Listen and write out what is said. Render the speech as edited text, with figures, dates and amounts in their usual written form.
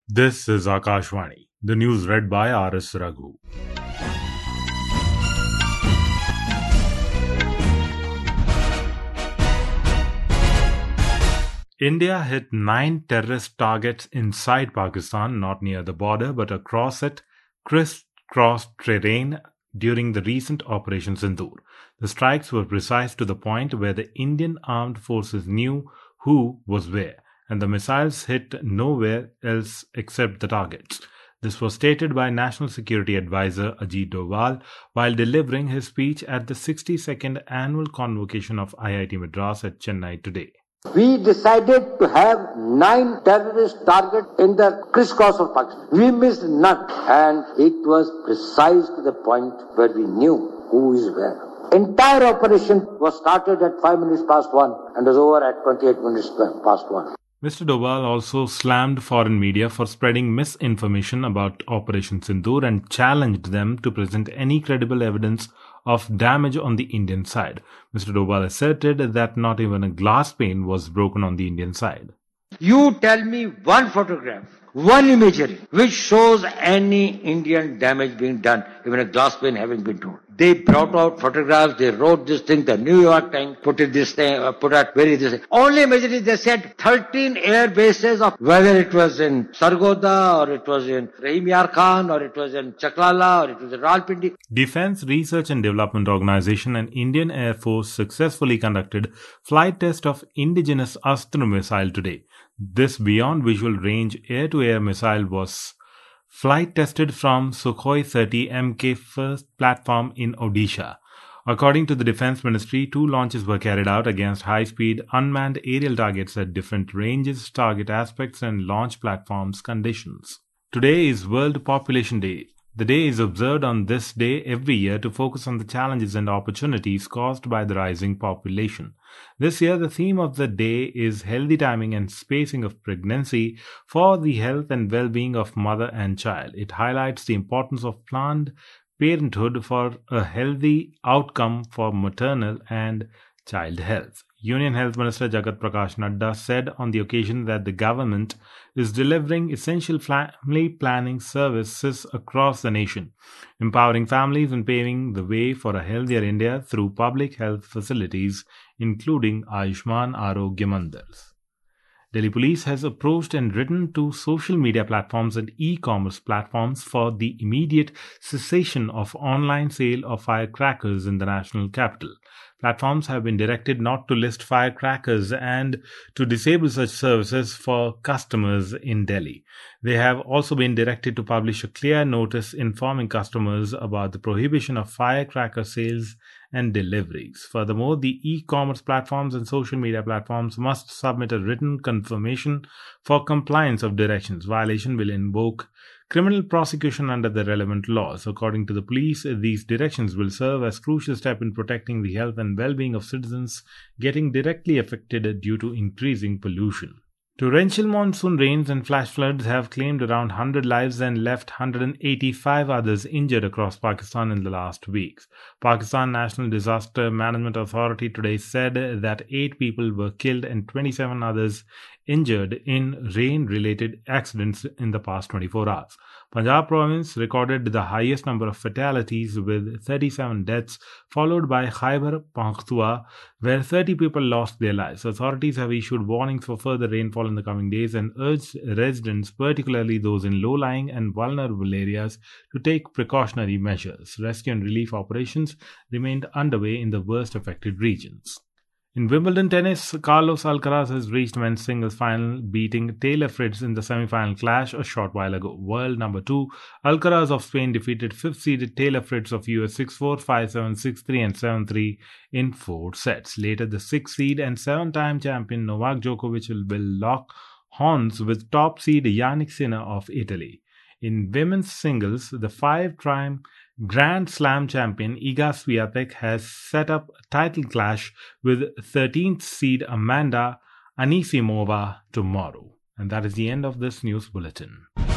This is Akashvani. The news read by R.S. Raghu. India hit 9 terrorist targets inside Pakistan, not near the border but across it, crisscrossed terrain during the recent Operation Sindoor. The strikes were precise to the point where the Indian armed forces knew who was where, and the missiles hit nowhere else except the targets. This was stated by National Security Advisor Ajit Doval while delivering his speech at the 62nd annual convocation of IIT Madras at Chennai today. We decided to have 9 terrorist targets in the crisscross of Pakistan. We missed none, and it was precise to the point where we knew who is where. Entire operation was started at 5 minutes past 1 and was over at 28 minutes past 1. Mr. Doval also slammed foreign media for spreading misinformation about Operation Sindoor and challenged them to present any credible evidence of damage on the Indian side. Mr. Doval asserted that not even a glass pane was broken on the Indian side. You tell me one photograph, one imagery, which shows any Indian damage being done, even a glass pane having been torn. They brought out photographs, they wrote this thing, the New York Times put out this thing. Only imagery, they said 13 air bases of, whether it was in Sargodha, or it was in Rahim Yar Khan, or it was in Chaklala, or it was in Rawalpindi. Defense Research and Development Organization and Indian Air Force successfully conducted flight test of indigenous Astra missile today. This beyond visual range air-to-air missile was flight tested from Sukhoi 30 Mk first platform in Odisha. According to the Defense Ministry, 2 launches were carried out against high-speed unmanned aerial targets at different ranges, target aspects and launch platforms conditions. Today is World Population Day. The day is observed on this day every year to focus on the challenges and opportunities caused by the rising population. This year, the theme of the day is healthy timing and spacing of pregnancy for the health and well-being of mother and child. It highlights the importance of planned parenthood for a healthy outcome for maternal and child health. Union Health Minister Jagat Prakash Nadda said on the occasion that the government is delivering essential family planning services across the nation, empowering families and paving the way for a healthier India through public health facilities, including Ayushman Arogya Mandars. Delhi Police has approached and written to social media platforms and e-commerce platforms for the immediate cessation of online sale of firecrackers in the national capital. Platforms have been directed not to list firecrackers and to disable such services for customers in Delhi. They have also been directed to publish a clear notice informing customers about the prohibition of firecracker sales and deliveries. Furthermore, the e-commerce platforms and social media platforms must submit a written confirmation for compliance of directions. Violation will invoke criminal prosecution under the relevant laws. According to the police, these directions will serve as a crucial step in protecting the health and well-being of citizens getting directly affected due to increasing pollution. Torrential monsoon rains and flash floods have claimed around 100 lives and left 185 others injured across Pakistan in the last weeks. Pakistan National Disaster Management Authority today said that 8 people were killed and 27 others injured in rain-related accidents in the past 24 hours. Punjab province recorded the highest number of fatalities with 37 deaths, followed by Khyber Pakhtunkhwa, where 30 people lost their lives. Authorities have issued warnings for further rainfall in the coming days and urged residents, particularly those in low-lying and vulnerable areas, to take precautionary measures. Rescue and relief operations remained underway in the worst affected regions. In Wimbledon tennis, Carlos Alcaraz has reached men's singles final, beating Taylor Fritz in the semi-final clash a short while ago. World number 2, Alcaraz of Spain defeated 5th-seeded Taylor Fritz of US 6-4, 5-7, 6-3 and 7-3 in 4 sets. Later, the 6th seed and 7-time champion Novak Djokovic will lock horns with top seed Jannik Sinner of Italy. In women's singles, the 5-time Grand Slam champion Iga Swiatek has set up a title clash with 13th seed Amanda Anisimova tomorrow. And that is the end of this news bulletin.